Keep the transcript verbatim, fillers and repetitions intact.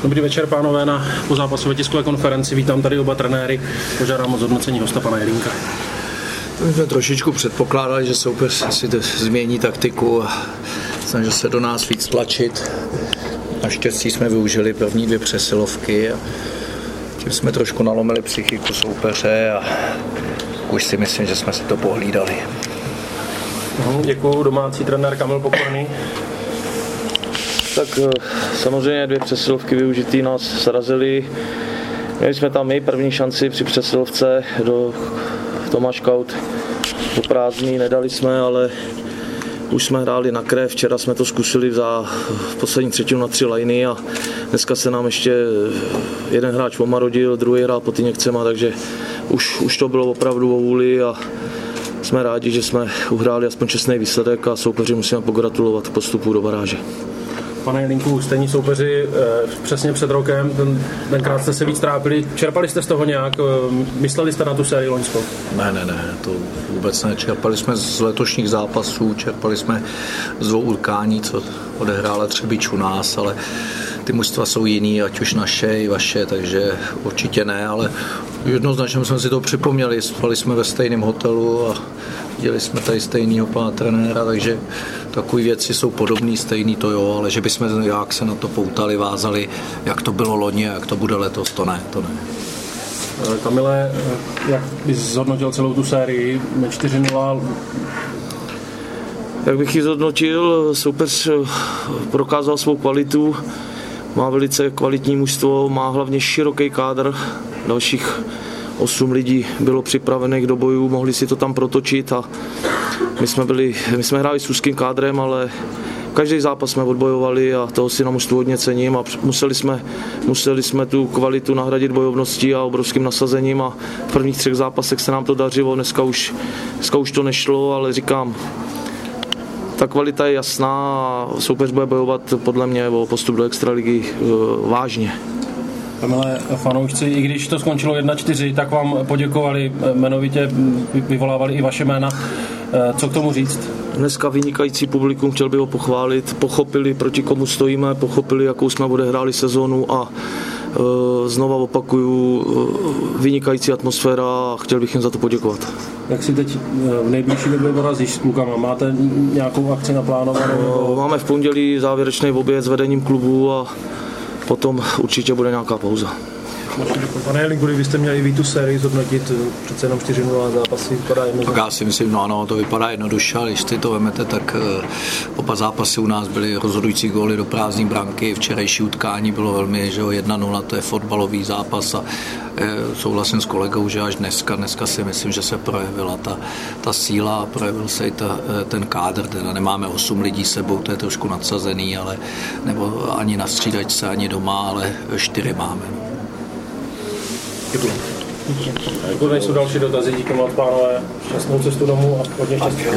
Dobrý večer, pánové, na pozápasové tiskové konferenci. Vítám tady oba trenéry. Požádám o zhodnocení hosta, pana Jelínka. My jsme trošičku předpokládali, že soupeř si změní taktiku a snažil se do nás víc tlačit. Naštěstí jsme využili první dvě přesilovky a tím jsme trošku nalomili psychiku soupeře a už si myslím, že jsme si to pohlídali. Děkuju, domácí trenér Kamil Pokorný. Tak samozřejmě dvě přesilovky využitý nás srazily. Měli jsme tam my první šanci při přesilovce do Tomáš Kaut do prázdný, nedali jsme, ale už jsme hráli na krev. Včera jsme to zkusili za poslední třetinu na tři lajny a dneska se nám ještě jeden hráč pomarodil, druhý hrál pod injekcema, takže už, už to bylo opravdu o vůli a jsme rádi, že jsme uhráli aspoň čestný výsledek a soupeři musíme pogratulovat k postupu do baráže. Pane Jelínku, stejní soupeři eh, přesně před rokem, ten, tenkrát jste se víc trápili. Čerpali jste z toho nějak? Mysleli jste na tu sérii loňskou? Ne, ne, ne, to vůbec ne. Čerpali jsme z letošních zápasů, čerpali jsme z dvou utkání, co odehrála Třebíč u nás, ale ty mužstva jsou jiný, ať už naše i vaše, takže určitě ne, ale jednoznačně jsme si to připomněli. Spali jsme ve stejném hotelu a viděli jsme tady stejného pana trenéra, takže takové věci jsou podobné, stejný to jo, ale že bychom jak se na to poutali, vázali, jak to bylo loni a jak to bude letos, to ne, to ne. Kamile, jak bys zhodnotil celou tu sérii čtyři nula? Jak bych ji zhodnotil, soupeř prokázal svou kvalitu, má velice kvalitní mužstvo, má hlavně široký kádr, dalších osm lidí bylo připravených do bojů, mohli si to tam protočit a my jsme, byli, my jsme hráli s úzkým kádrem, ale každý zápas jsme odbojovali a toho si na mužstvu hodně cením a museli jsme, museli jsme tu kvalitu nahradit bojovností a obrovským nasazením a v prvních třech zápasech se nám to dařilo, dneska už, dneska už to nešlo, ale říkám, ta kvalita je jasná a soupeř bude bojovat podle mě o postup do extraligy vážně. Kamile, fanoušci, i když to skončilo jedna čtyři, tak vám poděkovali, jmenovitě vyvolávali i vaše jména. Co k tomu říct? Dneska vynikající publikum, chtěl bych ho pochválit, pochopili, proti komu stojíme, pochopili, jakou jsme odehráli sezónu a e, znova opakuju, e, vynikající atmosféra a chtěl bych jim za to poděkovat. Jak si teď v nejbližší době dorazíš s klukama? Máte nějakou akci naplánovanou? Máme v pondělí závěrečný oběd s vedením klubu a potom určitě bude nějaká pauza. Pane Jelínku, kdybyste měli víc tu sérii zhodnotit, přece jenom čtyři nula zápasy, vypadá jednoduše. Tak já si myslím, no ano, to vypadá jednoduše, ale když si to vemete, tak oba zápasy u nás byly rozhodující góly do prázdné branky, včerejší utkání bylo velmi, že jedna nula, to je fotbalový zápas a souhlasím s kolegou, že až dneska, dneska si myslím, že se projevila ta, ta síla a projevil se i ta, ten kádr, teda nemáme osm lidí sebou, to je trošku nadsazený, ale nebo ani na střídačce, ani doma, ale čtyři máme. Děkuji. Děkuji, nejsou další dotazy, díky moc, pánové. Šťastnou cestu domů a hodně štěstí.